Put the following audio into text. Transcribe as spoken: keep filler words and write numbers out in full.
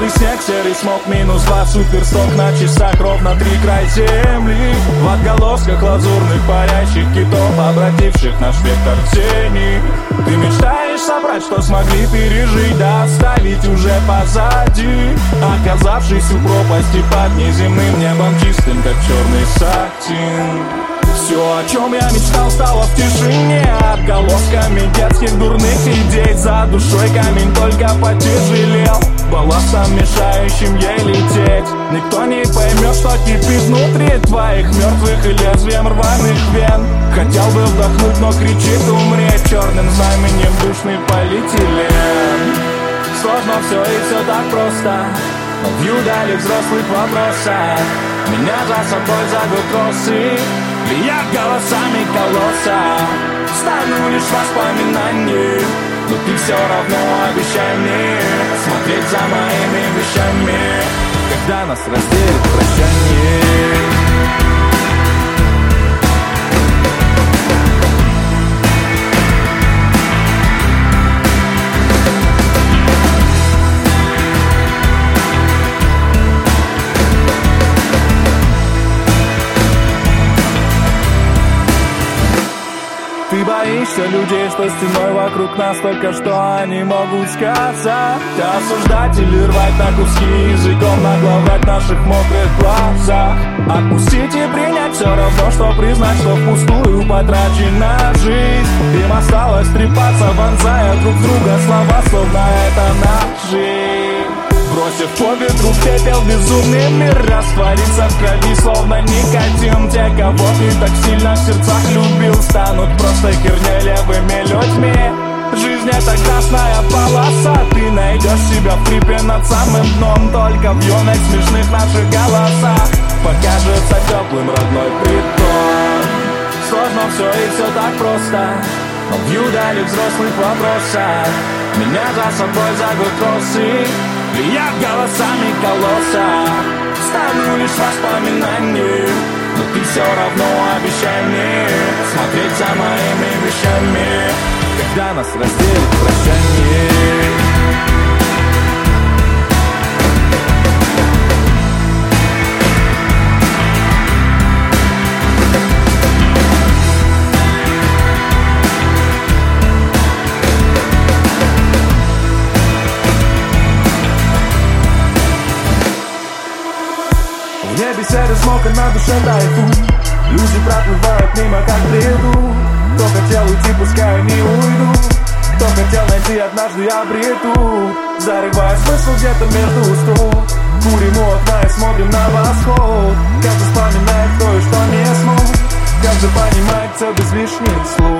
Черный снег, серый смог, минус два, суперсток на часах, ровно три край земли. В отголосках лазурных парящих китов, обративших наш вектор в тени. Ты мечтаешь собрать, что смогли пережить, да оставить уже позади, оказавшись у пропасти под неземным небом, чистым, как черный сатин. Все, о чем я мечтал, стало в тишине, отголосками детских дурных идей. За душой камень только потяжелел, балластом, мешающим ей лететь. Никто не поймет, что кипит внутри твоих мертвых и лезвием рваных вен. Хотел бы вдохнуть, но кричит умреть черным знаменем душный полиэтилен. Сложно все и все так просто, но вью дали взрослых вопросов. Меня за собой зовут тросы, влияют голосами колосса. Стану лишь воспоминанием, но ты все равно обещай мне смотреть за моими вещами, когда нас разделит прощание. Ты боишься людей, что стеной вокруг нас, только что они могут сказать, осуждать или рвать на куски языком, нагло врать в наших мокрых глазах. Отпустить и принять все равно, что признать, что впустую потрачена жизнь. Им осталось трепаться, вонзая друг друга слова, словно это ножи. Бросив по ветру в пепел безумный мир, растворится в крови, словно никотин. Те, кого ты так сильно в сердцах любил, станут просто херней, левыми людьми. Жизнь это красная полоса, ты найдешь себя в трипе над самым дном. Только в юных смешных наших голосах покажется теплым родной притон. Сложно все и все так просто, но вью дали взрослых вопросов. Меня за собой зовут тросы, влияют голосами колосса. Стану лишь воспоминанием, но ты все равно обещай мне смотреть за моими вещами, когда нас разделит прощание. В небе серый смог, и на душе тайфун. Люди проплывают мимо, как бреду. Кто хотел уйти, пускай они уйдут. Кто хотел найти, однажды обретут. Зарывая смысл где-то между строк. Курим у окна и смотрим на восход. Каждый вспоминает, кто и что не смог. Каждый понимает все без лишних слов.